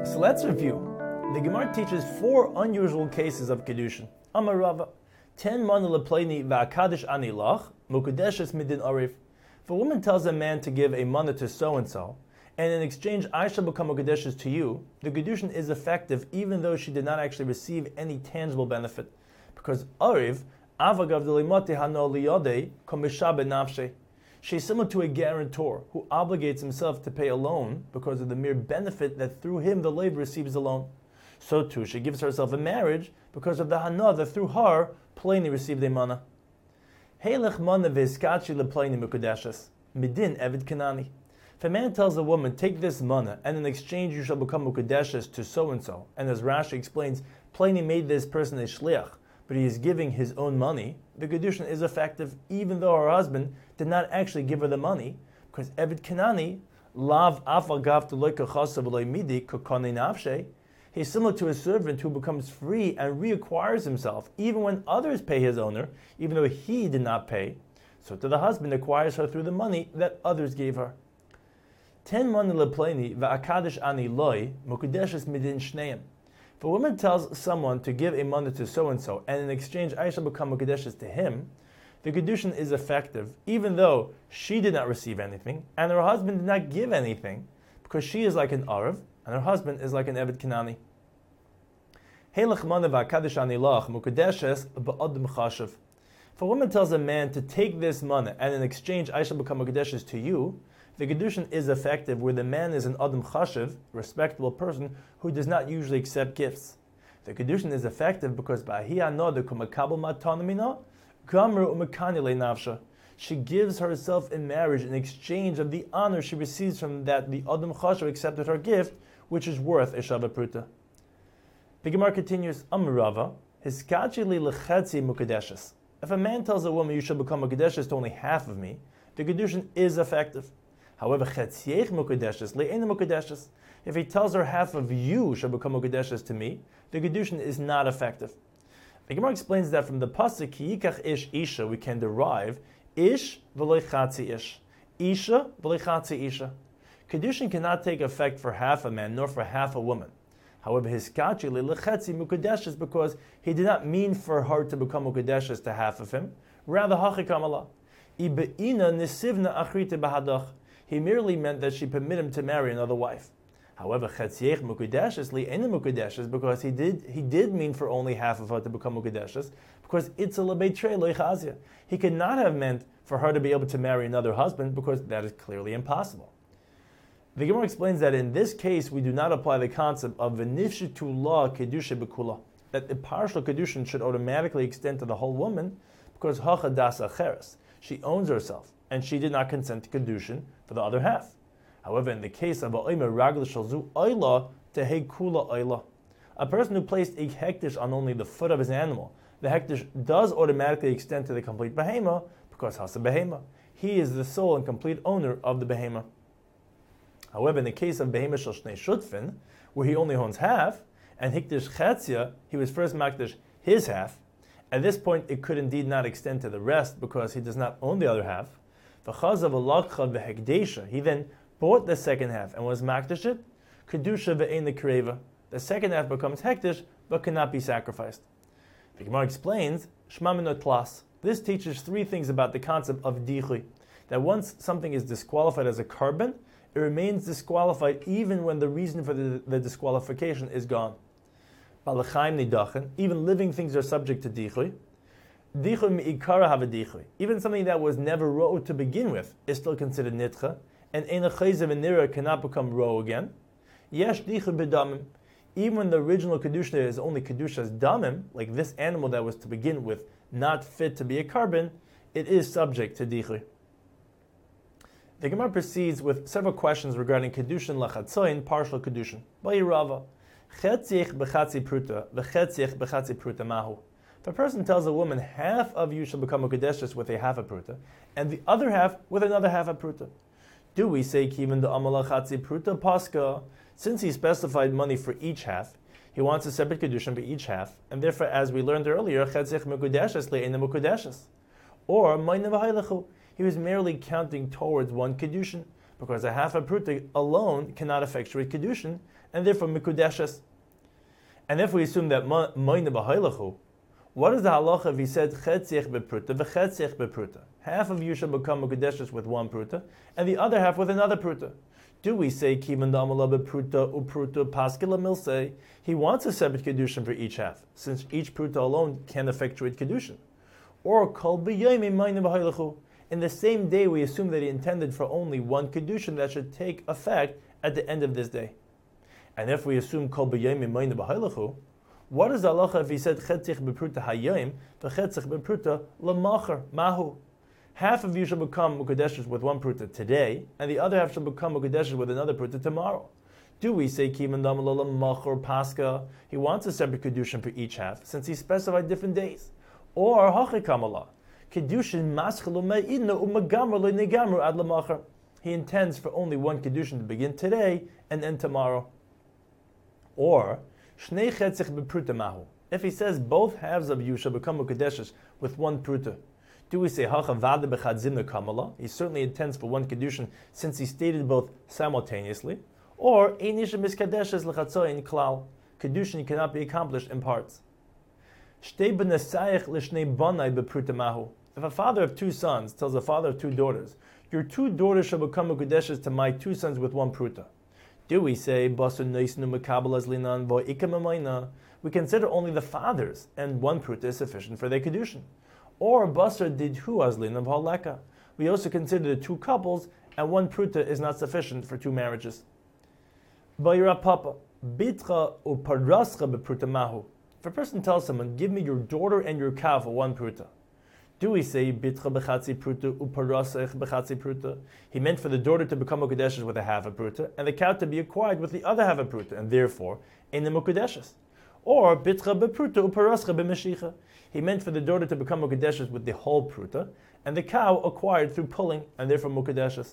So let's review. The Gemara teaches 4 unusual cases of Kedushin. Amar Rava, 10 mana lepleini va'akadosh ani lach, mukadeshes midin arif. If a woman tells a man to give a mana to so-and-so, and in exchange I shall become mukadeshes to you, the Kedushin is effective even though she did not actually receive any tangible benefit. Because arif, avagav delimati hano liyodei, komisha benafshe. She is similar to a guarantor who obligates himself to pay a loan because of the mere benefit that through him the labor receives the loan. So too, she gives herself in marriage because of the hana that through her plainly received a mana. Heilech mana v'hiskachi leplaini mukadeshes midin evid kanani. If a man tells a woman, take this mana, and in exchange you shall become mukadeshes to so-and-so, and as Rashi explains, plainly made this person a shliach, but he is giving his own money, the Kedushin is effective even though her husband did not actually give her the money, because Evid Kanani, lav afagav to midi kokane nafshe, he is similar to a servant who becomes free and reacquires himself, even when others pay his owner, even though he did not pay. So to the husband acquires her through the money that others gave her. 10 mani lepleni va'akadosh ani loy mukadeshes midin shneim. If a woman tells someone to give a money to so-and-so, and in exchange I shall become mukadeshes to him, the Kedushin is effective, even though she did not receive anything, and her husband did not give anything, because she is like an Arav, and her husband is like an Eved Kanani. If a woman tells a man to take this money, and in exchange I shall become mukadeshes to you, the Kedushin is effective where the man is an Adam Chashiv, a respectable person who does not usually accept gifts. The Kedushin is effective because she gives herself in marriage in exchange of the honor she receives from that the Adam Chashiv accepted her gift, which is worth a Shava Pruta. The Gemara continues, Amrava, Hiskachili lechetzi mukadeshes. If a man tells a woman, you shall become mukadeshes to only half of me, the Kedushin is effective. However, chetziech mukadeshes le'ena mukadeshes. If he tells her half of you shall become mukadeshes to me, the Kedushin is not effective. The Gemara explains that from the pasuk ki yikach ish isha we can derive ish v'lo chatzi ish, isha v'lo chatzi isha. Kedushin cannot take effect for half a man nor for half a woman. However, his kachi le'lechetzi mukadeshes because he did not mean for her to become mukadeshes to half of him. Rather, hachikam Allah. Ibeina nisivna achrite bahadach. He merely meant that she permit him to marry another wife. However, chetziech mukadeshes li'ena mukadeshes because he did mean for only half of her to become mukadeshes because it's a lebeitrei loichazia. He could not have meant for her to be able to marry another husband because that is clearly impossible. The Gemara explains that in this case we do not apply the concept of v'nifshitu la kedusha bekula, that the partial kedushin should automatically extend to the whole woman because hacha das acheres. She owns herself, and she did not consent to Kedushin for the other half. However, in the case of a person who placed a hektish on only the foot of his animal, the hektish does automatically extend to the complete behema because hasa behema. He is the sole and complete owner of the behema. However, in the case of behema shel shnei shutfin, where he only owns half, and hektish chetzia, he was first makdish his half. At this point, it could indeed not extend to the rest because he does not own the other half. He then bought the second half and was makdish it. Kedusha ve'ein l'kreva. The second half becomes hektish but cannot be sacrificed. The Gemara explains, Shema minot tlas. This teaches 3 things about the concept of dichui. That once something is disqualified as a carbon, it remains disqualified even when the reason for the disqualification is gone. Even living things are subject to dichui. Dichui mi'ikara have a dichui. Even something that was never ro to begin with is still considered nitcha, and ein chayzev and nira cannot become ro again. Yesh dichui b'damim. Even when the original kedusha is only kedusha's damim, like this animal that was to begin with not fit to be a carbon, it is subject to dichui. The Gemara proceeds with several questions regarding kedushin lachatzoin, partial kedushin. Ba'yirava. Chetziech b'chatzi pruta, v'chetziech b'chatzi pruta mahu. If a person tells a woman, half of you shall become a kedushes with a half a pruta, and the other half with another half a pruta, do we say kiven the amala chatzi pruta paska? Since he specified money for each half, he wants a separate kedushin for each half, and therefore, as we learned earlier, chetziech mekudeshes le'ena mekudeshes. Or, he was merely counting towards one kedushin, because a half a pruta alone cannot effectuate kedushin, and therefore mikudeshes. And if we assume that moine b'hailachu, what is the halacha if he said chetziach bepruta v'chetziach bepruta? Half of you shall become mikudeshes with one pruta, and the other half with another pruta. Do we say kivan damala bepruta upruta paskila milsei? He wants a separate kedushin for each half, since each pruta alone can effectuate kedushin. Or kol b'yoyim moine b'hailachu. In the same day, we assume that he intended for only one kedushin that should take effect at the end of this day. And if we assume kol b'yayim moine b'hailachu, what is the halacha if he said chetzich bepruta hayayim v'chetzich bepruta lemacher mahu? Half of you shall become mukadeshes with one pruta today, and the other half shall become mukadeshes with another pruta tomorrow. Do we say kivan damala lemacher pascha? He wants a separate kedushin for each half, since he specified different days. Or hachikamala kedushin maschelu me'idna u'megamru le'negamru ad lemacher. He intends for only one kedushin to begin today and end tomorrow. Or shnei chetzich bepruta mahu. If he says both halves of you shall become mukadeshes with one pruta, do we say hacha vada bechadzim kamala? He certainly intends for one kedushin since he stated both simultaneously. Or einisha miskadeshes lechatzoyin klal. Kedushin cannot be accomplished in parts. Shtei b'nesayich l'shnei banai bepruta mahu. If a father of two sons tells a father of two daughters, your two daughters shall become mukadeshes to my two sons with one pruta, do we say basar neisnu mekabel as linan vo ikamamayna? We consider only the fathers, and one pruta is sufficient for their kedushin. Or basar didhu as linan v'haleka. We also consider the two couples, and one pruta is not sufficient for two marriages. Bayra papa bitcha uparascha bepruta mahu. If a person tells someone, give me your daughter and your cow for one pruta, do we say bitcha bechatzi pruta uparasach bechatzi pruta? He meant for the daughter to become mukadeshes with a half a pruta, and the cow to be acquired with the other half a pruta, and therefore in the mukadeshes. Or bitcha bepruta uparascha b'meshicha. He meant for the daughter to become mukadeshes with the whole pruta, and the cow acquired through pulling, and therefore mukadeshes.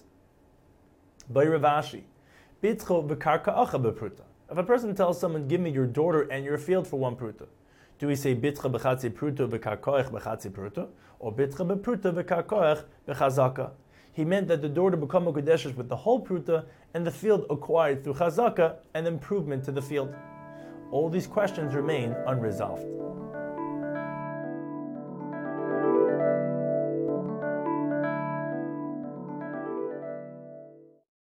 By Rav Ashi, bitcha bekarka'acha bepruta. If a person tells someone, give me your daughter and your field for one pruta, do we say bitcha bechatzi pruta bekarkoech bechatzi pruta, or bitcha bepruta bekarkoech bechazaka? He meant that the daughter become mukadeshes with the whole pruta and the field acquired through chazaka and improvement to the field. All these questions remain unresolved.